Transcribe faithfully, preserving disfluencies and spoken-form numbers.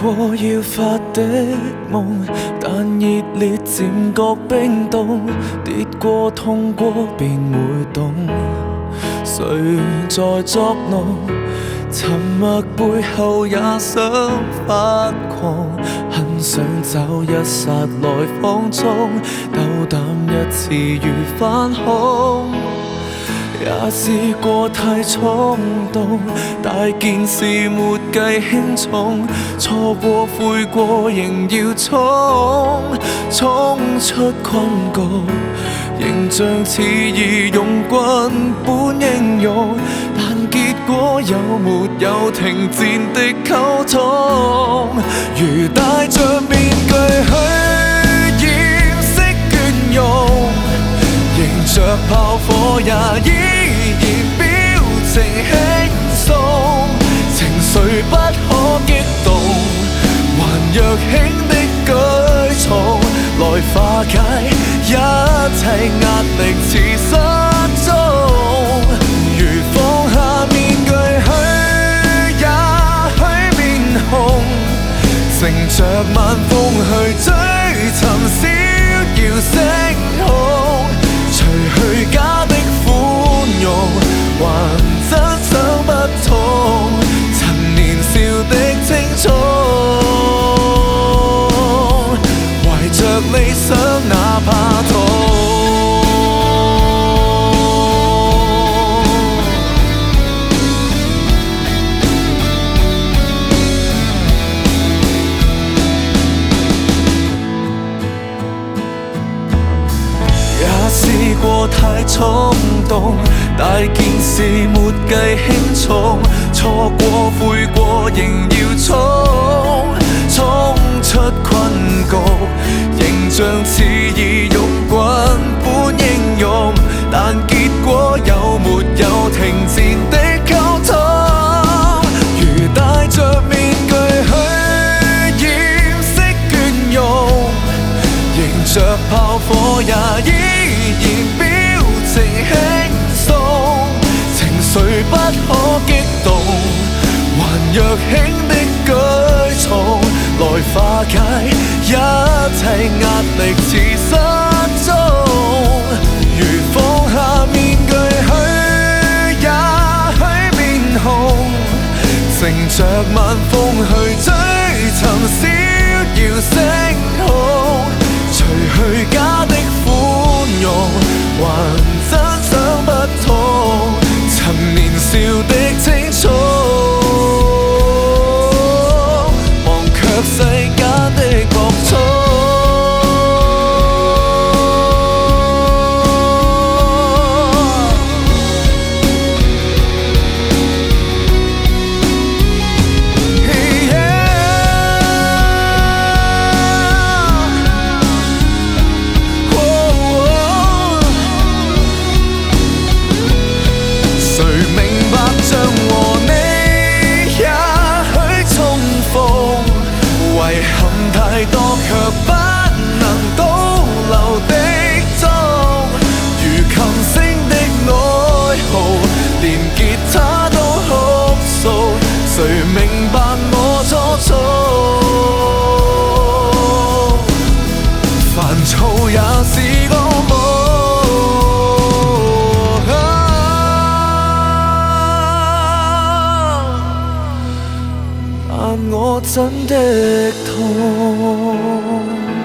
過要發的夢，但熱烈漸覺冰凍，跌過痛過便會懂，誰在作弄？沉默背後也想發狂，很想找一剎來放縱，鬥膽一次如反恐。也試過太衝動，大件事沒計輕重，錯過悔過仍要衝，衝出困局，形象似義勇軍般英勇，但結果有沒有停戰的溝通？如戴着面具去掩飾倦容，迎着炮火也依然表情輕鬆，情緒不可激動，還若輕的舉重，來化解一切壓力似失蹤。如放下面具去，也許面紅，乘着晚風去追尋逍遙星空，除去假的寬容，還真想不通曾年少的青葱，懷着理想哪怕痛。試過太衝動，大件事沒計輕重，錯過悔過仍要衝，衝出困局，形象似義勇軍般英勇，但結果有沒有停戰的溝通？如戴着面具去掩飾倦容，迎着炮火也依然表情輕鬆，情緒不可激動，還若輕的舉重，來化解一切壓力似失蹤。如放下面具去，也許面紅，乘着晚風去追尋逍遙星空，除去假的寬容，還真想不通曾年少的青葱，忘卻世間的惡寵。太多卻不能倒流的鐘，如琴聲的哀號，連吉他都哭訴，誰明白我初衷？煩躁也是個夢，但我真的痛。